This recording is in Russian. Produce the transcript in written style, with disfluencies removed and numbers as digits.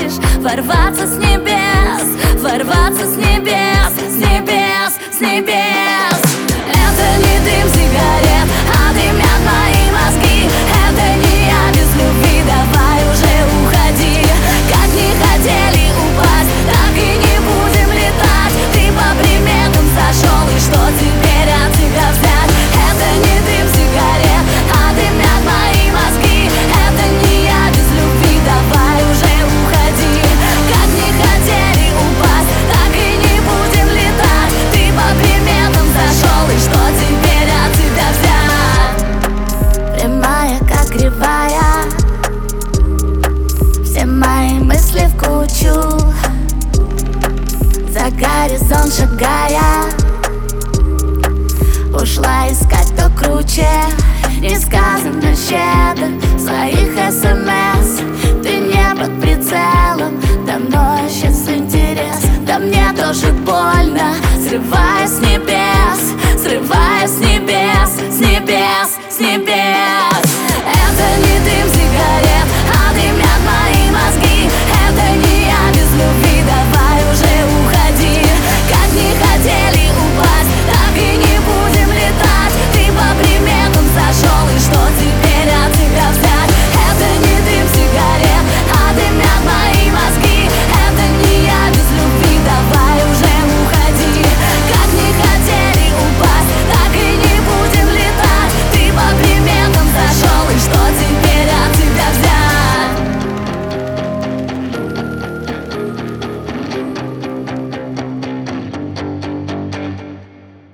хочешь ворваться с небес, ворваться с небес, с небес, с небес. Это не дым сигарет, а дымят мои мозги. Это не я без любви, давай уже уходи. Как не хотели упасть, так и не будем летать. Ты по приметам сошел, и что теперь от тебя взять? Это не дым сигарет, а дымят мои мозги. Это не я без любви, давай уже уходи. Как не хотели упасть, так и не будем летать. Ты по приметам зашел, и что теперь от тебя взять? Прямая, как кривая, все мои мысли в кучу. За горизонт шагая, ушла искать, кто круче. Несказанно